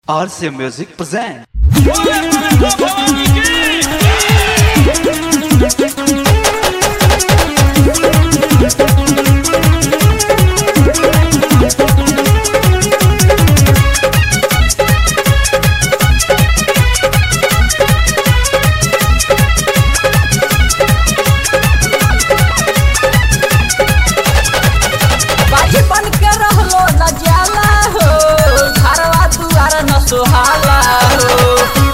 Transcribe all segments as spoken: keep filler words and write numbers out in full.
R C Music present. बन के रहलो न जाला हो घरवा दुआर न सुहाला हो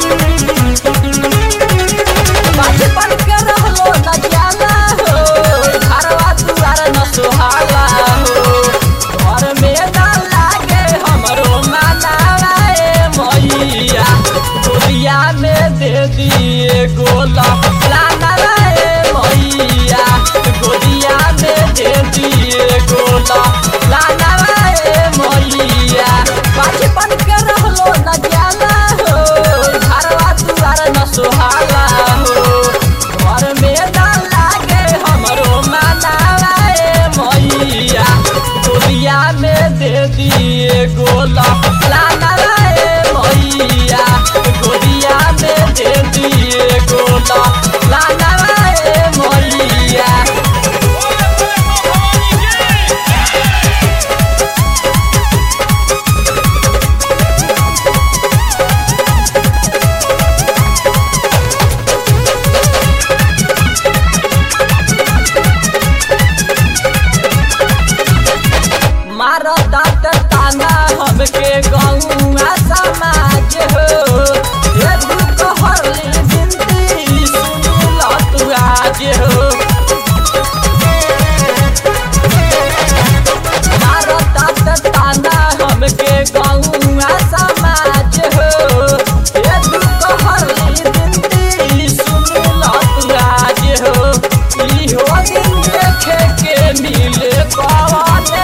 बन के रहलो न जाला हो घरवा दुआर न सुहाला हो घर में न लागे हमरो मनावा ए मैया गोलिया में दे दिए गोला लाना रे मैया गोलिया में दे दिए गोला लाना रे मैया बन के रहलो न जाला हो घरवा दुआर न सुहाला हो घर में न लागे हमरो मनावा ए मैया गोलिया में दे दिए गोला लाना रे मैया गोलिया में दे दिए गोला लाना रे मैया मारो दांत ताना हमके गौआ समाज हो ये दुख हरली जिंदगी सुन लो तू आज हो मारो दांत ताना हमके गौआ समाज हो ये दुख हरली जिंदगी सुन लो तू आज हो इहो दिन देखे के मिले पवन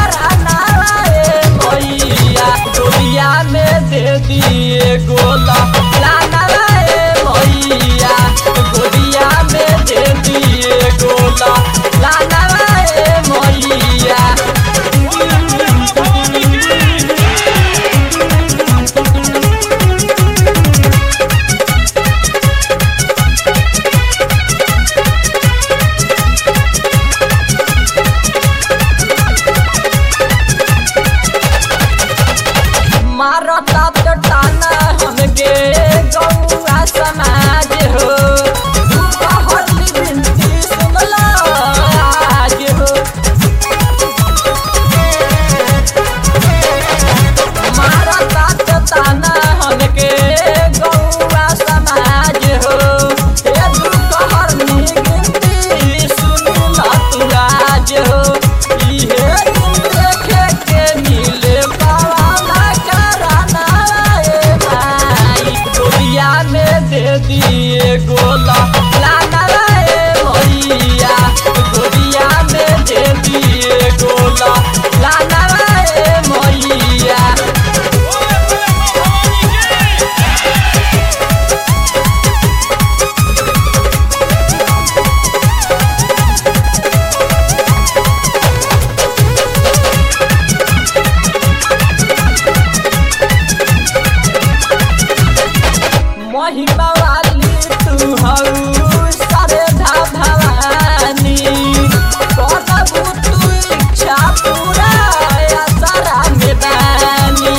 गोलिया में दे दिए गोला लाना रे मैया गोलिया में दे दिए गोला लाना रे मैया मारो तात टाना हमके गौआ समाज हो हरली बिनती सुनला आज हो मारो तात टाना हमके गौआ समाज हो ये दुख हरली बिनती सुनला तू आज हो इहे दिन देखे के मिले में दे दिए गोला लाना रे मैया गोलिया में दे दिए गोला लाना रे मैया महिमा वाली तू हऊ सरधा भवानी करबू तू इच्छा पूरा सारा में बानी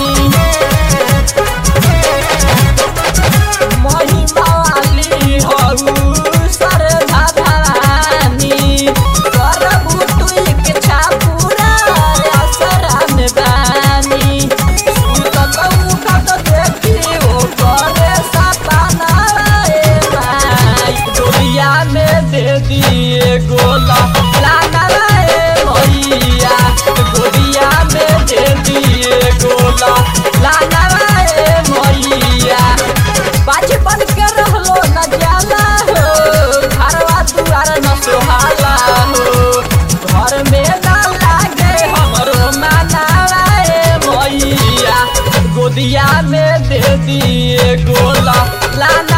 महिमा वाली हऊ सरधा भवानी करबू तू इच्छा पूरा सारा में बानी सुतत देखी ओ करे गोलिया में दे दिए गोला लाना रे मैया गोलिया में दे दिए गोला लाना रे मैया बन के रहलो न जाला हो घरवा दुआर न सुहाला हो घर में न लागे हमरो मनावा ए मैया गोलिया में दे दिए गोला लाना